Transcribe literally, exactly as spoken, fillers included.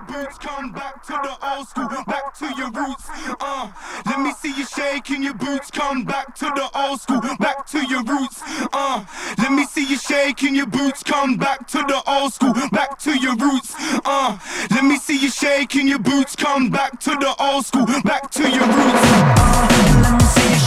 boots, come back to the old school, back to your roots. Uh, let me see you shaking your boots, come back to the old school, back to your roots. Uh, let me see you shaking your boots, come back to the old school, back to your roots. Uh, let me see you shaking your boots, come back to the old school, back to your roots. Uh, let me see you